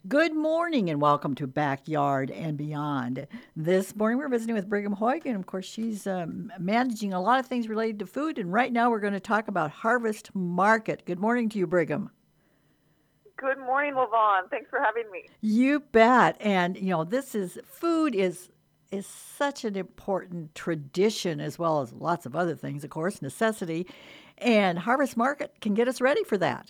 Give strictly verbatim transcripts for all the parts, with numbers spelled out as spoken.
Good morning and welcome to Backyard and Beyond. This morning we're visiting with Brigham Hoyk, and of course, she's um, managing a lot of things related to food. And right now we're going to talk about Harvest Market. Good morning to you, Brigham. Good morning, Lavon. Thanks for having me. You bet. And you know, this is food is is such an important tradition as well as lots of other things, of course, necessity. And Harvest Market can get us ready for that.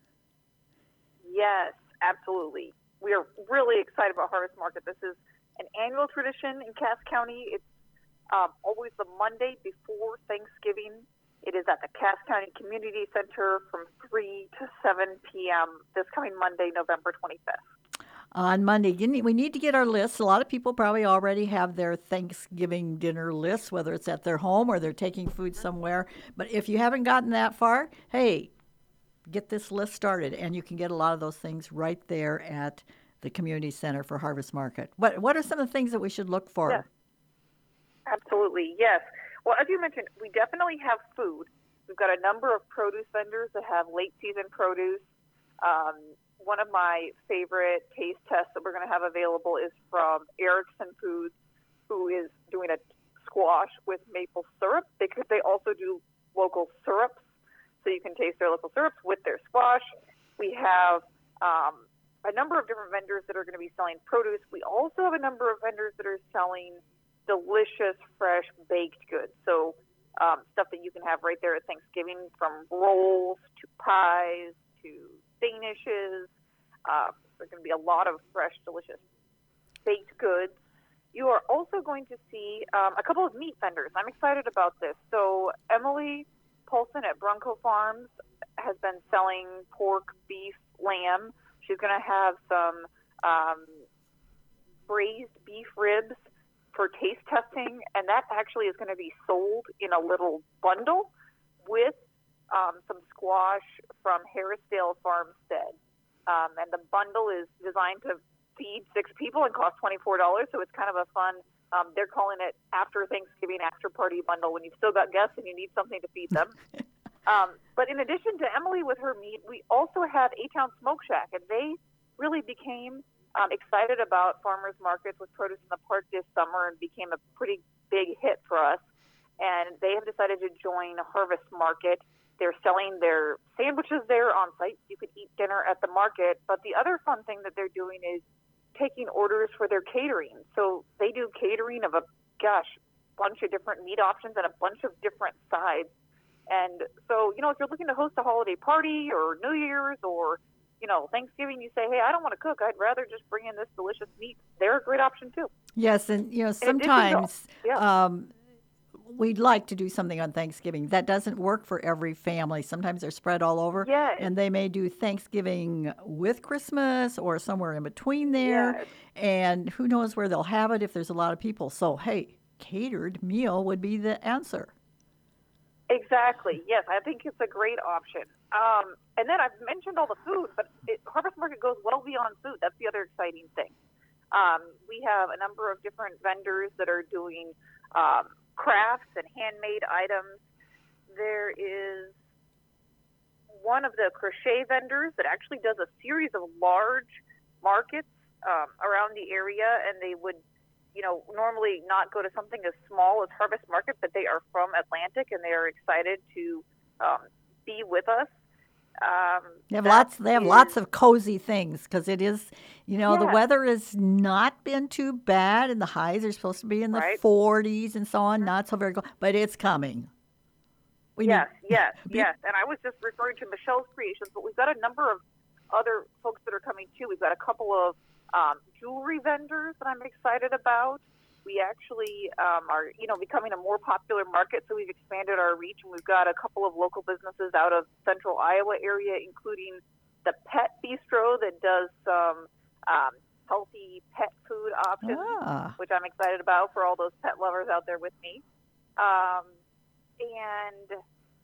Yes, absolutely. We are really excited about Harvest Market. This is an annual tradition in Cass County. It's um, always the Monday before Thanksgiving. It is at the Cass County Community Center from three to seven p.m. this coming Monday, November twenty-fifth. On Monday. You need, we need to get our lists. A lot of people probably already have their Thanksgiving dinner lists, whether it's at their home or they're taking food somewhere. But if you haven't gotten that far, hey, get this list started, and you can get a lot of those things right there at the community center for Harvest Market. What What are some of the things that we should look Yes, for? absolutely. Yes. Well, as you mentioned, we definitely have food. We've got a number of produce vendors that have late season produce. Um, one of my favorite taste tests that we're going to have available is from Erickson Foods, who is doing a squash with maple syrup because they also do local syrups. So you can taste their local syrups with their squash. We have um, a number of different vendors that are going to be selling produce. We also have a number of vendors that are selling delicious, fresh baked goods. So um, stuff that you can have right there at Thanksgiving, from rolls to pies to danishes. Uh, there's going to be a lot of fresh, delicious baked goods. You are also going to see um, a couple of meat vendors. I'm excited about this. So Emily Paulson at Bronco Farms has been selling pork, beef, lamb. She's going to have some um, braised beef ribs for taste testing, and that actually is going to be sold in a little bundle with um, some squash from Harrisdale Farmstead. Um, and the bundle is designed to feed six people and cost twenty-four dollars, so it's kind of a fun, um, they're calling it after Thanksgiving after party bundle when you've still got guests and you need something to feed them. Um, but in addition to Emily with her meat, we also have A-Town Smoke Shack, and they really became um, excited about farmers markets with produce in the park this summer and became a pretty big hit for us. And they have decided to join Harvest Market. They're selling their sandwiches there on site. You could eat dinner at the market. But the other fun thing that they're doing is taking orders for their catering. So they do catering of a, gosh, bunch of different meat options and a bunch of different sides. And so, you know, if you're looking to host a holiday party or New Year's or, you know, Thanksgiving, you say, hey, I don't want to cook. I'd rather just bring in this delicious meat. They're a great option, too. Yes, and you know, In addition to, sometimes yeah, um, we'd like to do something on Thanksgiving. That doesn't work for every family. Sometimes they're spread all over, yes, and they may do Thanksgiving with Christmas or somewhere in between there. yes. And who knows where they'll have it if there's a lot of people. So, hey, catered meal would be the answer. Exactly. Yes, I think it's a great option. Um, and then I've mentioned all the food, but it, Harvest Market goes well beyond food. That's the other exciting thing. Um, we have a number of different vendors that are doing um, crafts and handmade items. There is one of the crochet vendors that actually does a series of large markets um, around the area, and they would, you know, normally not go to something as small as Harvest Market, but they are from Atlantic and they are excited to um, be with us. Um, They have that lots. They have lots is, of cozy things because it is, you know, the yes, weather has not been too bad, and the highs are supposed to be in the right? forties and so on. Mhm. Not so very cold, but it's coming. We need Yes, yes, be yes. And I was just referring to Michelle's Creations, but we've got a number of other folks that are coming too. We've got a couple of um, jewelry vendors that I'm excited about. We actually um, are, you know, becoming a more popular market, so we've expanded our reach, and we've got a couple of local businesses out of central Iowa area, including the Pet Bistro that does some um, healthy pet food options, ah. which I'm excited about for all those pet lovers out there with me. Um, and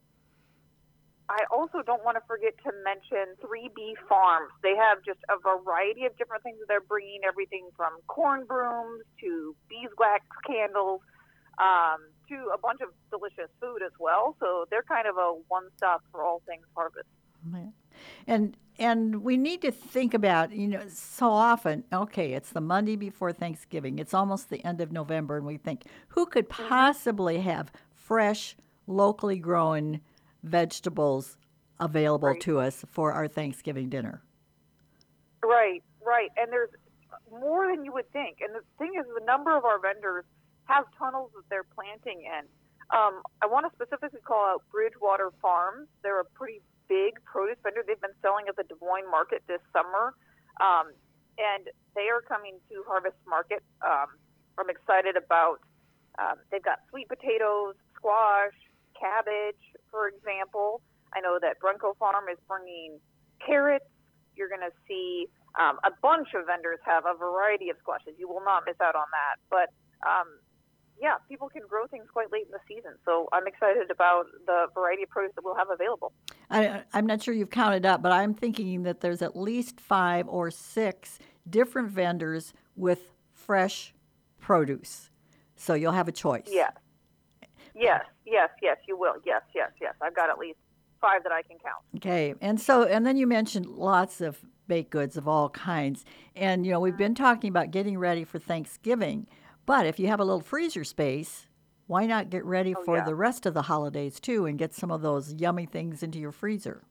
I also don't want to forget to mention three B Farms. They have just a variety of different things that they're bringing, everything from corn brooms to beeswax candles um, to a bunch of delicious food as well. So they're kind of a one stop for all things harvest. Man. And and we need to think about, you know, so often, okay, it's the Monday before Thanksgiving. It's almost the end of November, and we think, who could Hmm. possibly have fresh, locally grown vegetables available Right. to us for our Thanksgiving dinner? Right, right. And there's more than you would think. And the thing is, the number of our vendors have tunnels that they're planting in. Um, I want to specifically call out Bridgewater Farms. They're a pretty big produce vendor. They've been selling at the Des Moines market this summer. Um, and they are coming to Harvest Market. Um, I'm excited about, um, they've got sweet potatoes, squash, cabbage, for example. I know that Brunco Farm is bringing carrots. You're going to see um, a bunch of vendors have a variety of squashes. You will not miss out on that. But um, yeah, people can grow things quite late in the season. So I'm excited about the variety of produce that we'll have available. I, I'm not sure you've counted up, but I'm thinking that there's at least five or six different vendors with fresh produce. So you'll have a choice. Yes, yes, yes, yes, you will. Yes, yes, yes. I've got at least five that I can count. Okay. And so, and then you mentioned lots of baked goods of all kinds. And, you know, we've been talking about getting ready for Thanksgiving. But if you have a little freezer space, why not get ready Oh, for yeah. the rest of the holidays too and get some of those yummy things into your freezer?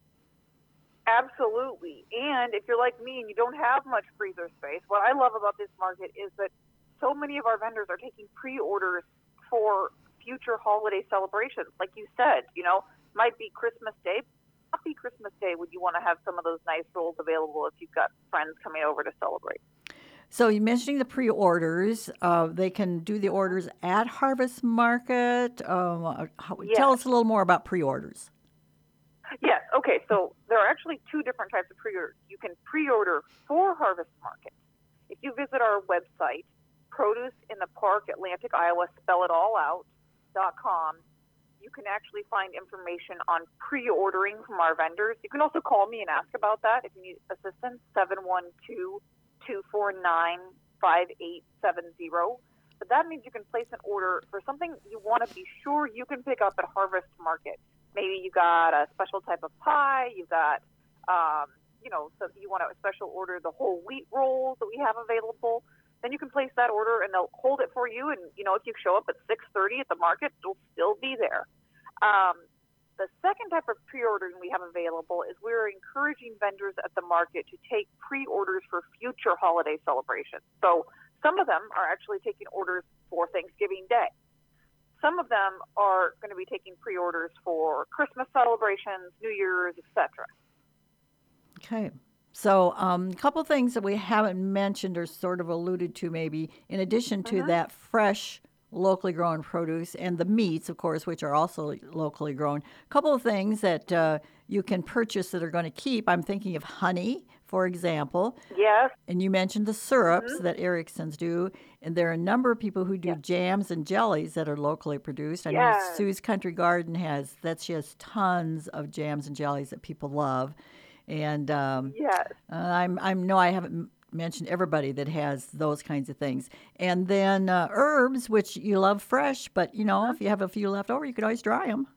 Absolutely. And if you're like me and you don't have much freezer space, what I love about this market is that so many of our vendors are taking pre-orders for future holiday celebrations. Like you said, you know, might be Christmas Day. Not be Christmas Day would you want to have some of those nice rolls available if you've got friends coming over to celebrate. So you mentioning the pre-orders, uh, they can do the Hmm. orders at Harvest Market. Um, uh, how, tell Yes. us a little more about pre-orders. Yes. Okay. So there are actually two different types of pre-order. You can pre-order for Harvest Market. If you visit our website, Produce in the Park, Atlantic, Iowa, spell it all out, dot com, you can actually find information on pre-ordering from our vendors. You can also call me and ask about that if you need assistance, seven one two, two four nine, five eight seven zero. But that means you can place an order for something you want to be sure you can pick up at Harvest Market. Maybe you got a special type of pie, you got, um, you know, so you want to special order the whole wheat rolls that we have available. Then you can place that order and they'll hold it for you. And, you know, if you show up at six thirty at the market, it'll still be there. Um, the second type of pre-ordering we have available is we're encouraging vendors at the market to take pre-orders for future holiday celebrations. So some of them are actually taking orders for Thanksgiving Day. Some of them are going to be taking pre-orders for Christmas celebrations, New Year's, et cetera. Okay. So, um, a couple things that we haven't mentioned or sort of alluded to, maybe, in addition to Mm-hmm. that fresh, locally grown produce and the meats, of course, which are also locally grown. A couple of things that uh, you can purchase that are going to keep. I'm thinking of honey, for example. Yes. And you mentioned the syrups Mm-hmm. that Erickson's do. And there are a number of people who do Yes. jams and jellies that are locally produced. I know Yes. Sue's Country Garden has, that she has tons of jams and jellies that people love. And um, Yes. uh, I'm I'm no, I haven't m- mentioned everybody that has those kinds of things. And then uh, herbs, which you love fresh, but you know, if you have a few left over, you could always dry them.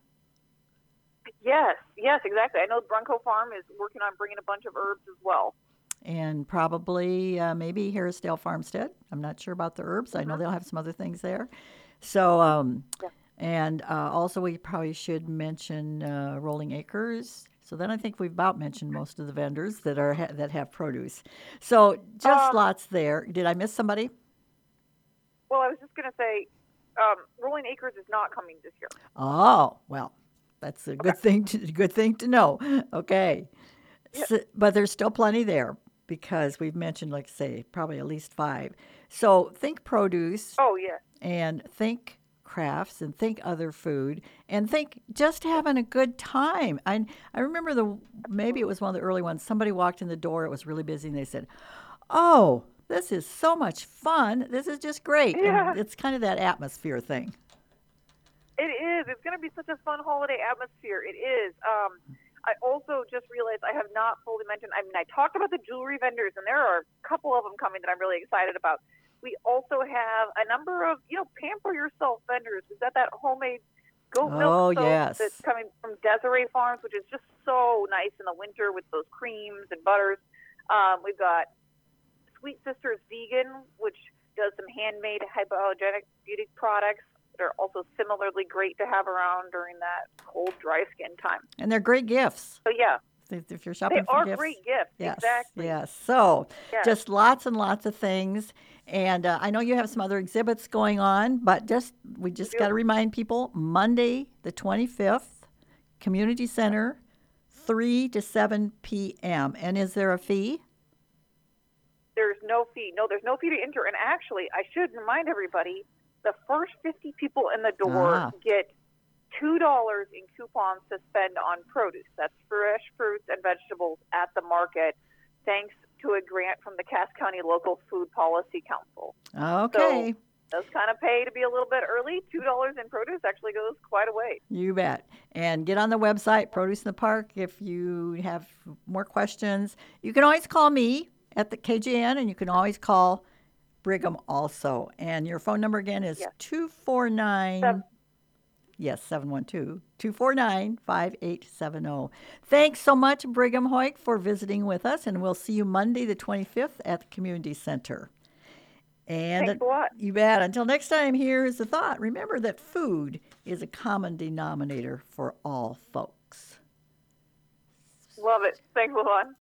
Yes. Yes. Exactly. I know Brunco Farm is working on bringing a bunch of herbs as well. And probably uh, maybe Harrisdale Farmstead. I'm not sure about the herbs. I know Mm-hmm. they'll have some other things there. So, um, Yeah. and uh, also we probably should mention uh, Rolling Acres. So then I think we've about mentioned most of the vendors that are ha- that have produce. So just Um, lots there. Did I miss somebody? well, I was just going to say, um, Rolling Acres is not coming this year. Oh, well, that's a Okay. good thing to good thing to know. Okay. Yeah. So, but there's still plenty there because we've mentioned, like I say, probably at least five. So think produce Oh, yeah. and think crafts and think other food and think just having a good time. I I remember the maybe it Absolutely. was one of the early ones. Somebody walked in the door. It was really busy, and they said, "Oh, this is so much fun. This is just great." And Yeah. it's kind of that atmosphere thing. It is. It's going to be such a fun holiday atmosphere. It is. Um, I also just realized I have not fully mentioned. I mean, I talked about the jewelry vendors, and there are a couple of them coming that I'm really excited about. We also have a number of, you know, pamper yourself vendors. We've got that homemade goat milk Oh, soap yes. that's coming from Desiree Farms, which is just so nice in the winter with those creams and butters. Um, we've got Sweet Sisters Vegan, which does some handmade hypoallergenic beauty products that are also similarly great to have around during that cold, dry skin time. And they're great gifts. So yeah, If if you're they shopping for are gifts. great gifts. Yes, Exactly. yes. So Yes. just lots and lots of things. And uh, I know you have some other exhibits going on, but just we just do. got to remind people Monday, the twenty-fifth, Community Center, three to seven p.m. And is there a fee? There's no fee. No, there's no fee to enter. And actually, I should remind everybody, the first fifty people in the door Ah. get two dollars in coupons to spend on produce. That's fresh fruits and vegetables at the market, thanks to a grant from the Cass County Local Food Policy Council. Okay. So those kind of pay to be a little bit early. two dollars in produce actually goes quite a way. You bet. And get on the website, Produce in the Park, if you have more questions. You can always call me at the K J N, and you can always call Brigham also. And your phone number again is Yes. two four nine, Seven- yes, seven one two, two four nine, five eight seven zero. Thanks so much, Brigham Hoyk, for visiting with us, and we'll see you Monday the twenty-fifth at the Community Center. And Thanks a lot. you bet. Until next time, here's the thought. Remember that food is a common denominator for all folks. Love it. Thanks a lot.